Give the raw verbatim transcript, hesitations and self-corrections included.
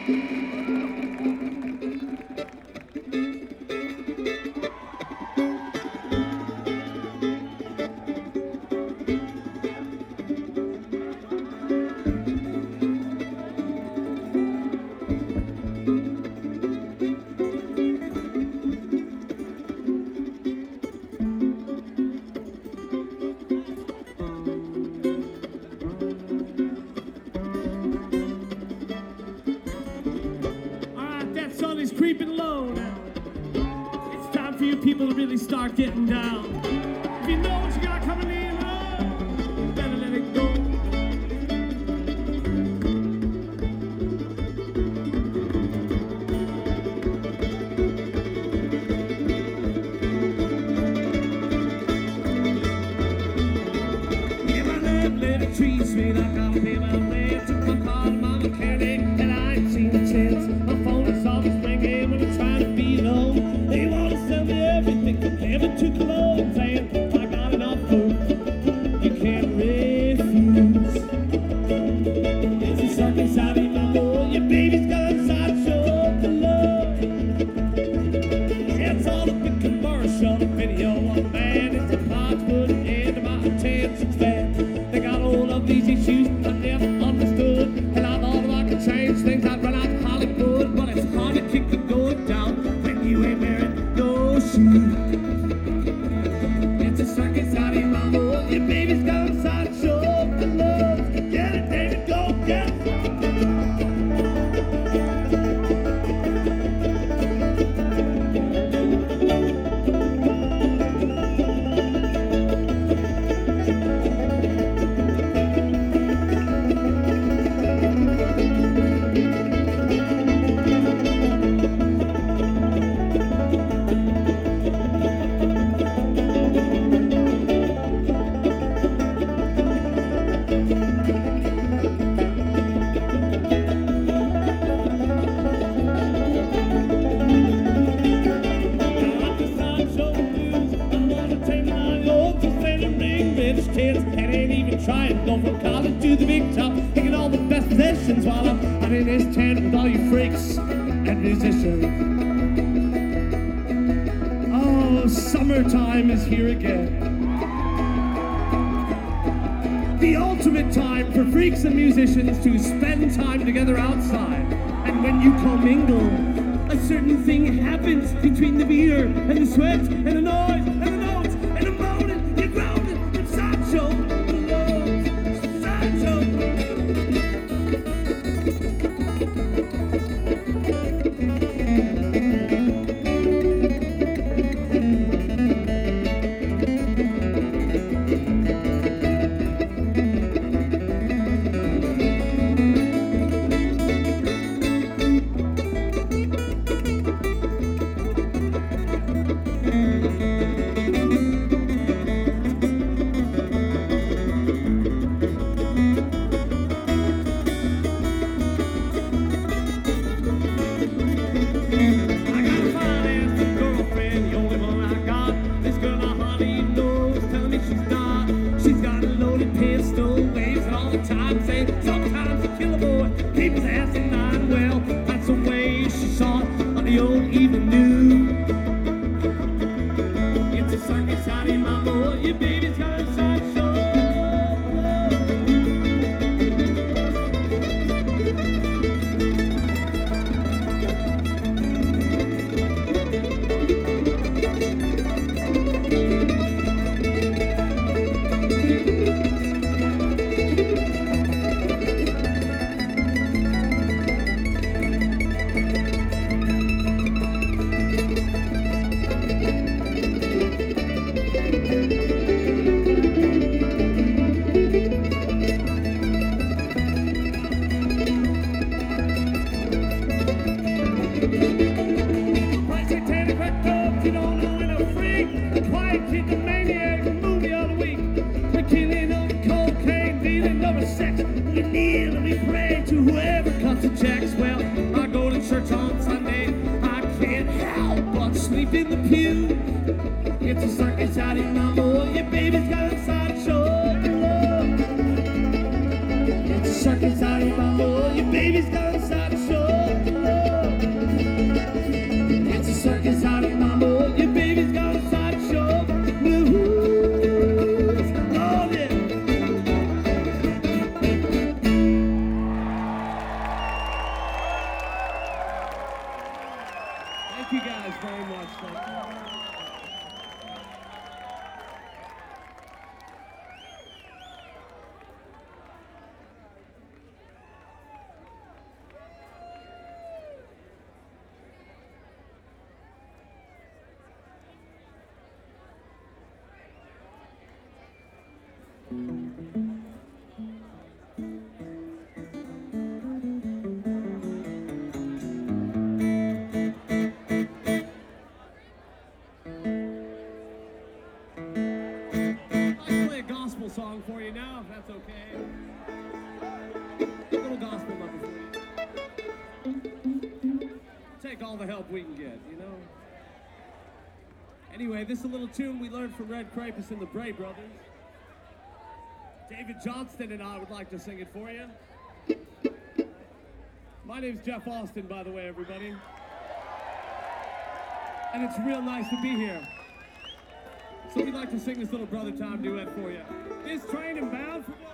Creeping low now. It's time for you people to really start getting down. If you know what you got coming in, oh, better let it go. Yeah, my landlady treats me like I'm paying my rent. Took my car to my mechanic, and I ain't seen a chance. My phone is always ringing when I'm trying to be alone. They want to sell me everything from heaven to cologne, saying I got enough food you can't refuse. It's a circus out in my door. Your baby's got a sideshow to love. It's all a big commercial, a video on man. It's a plot put an end to my attention span. They got all of these issues I never understood, and I thought if I could change things I'd run out to Hollywood, but it's hard to kick the door down when you ain't wearing no shoes. It's a circus out in my world. Your baby's got a sideshow to love. Get it, David, go get it. And ain't even trying, go from college to the big top, taking all the best possessions while I'm out in this tent with all you freaks and musicians. Oh, summertime is here again. The ultimate time for freaks and musicians to spend time together outside. And when you commingle, a certain thing happens between the beer and the sweat and the noise and the notes and the moaning. You're grounded. Sideshow, sideshow. you guys very much. Thank you. Song for you now, if that's okay. A little gospel number for you. Take all the help we can get, you know. Anyway, this is a little tune we learned from Red Krapis and the Bray Brothers. David Johnston and I would like to sing it for you. My name's Jeff Austin, by the way, everybody. And it's real nice to be here. So we'd like to sing this little brother time duet for you. Is Train and Bound for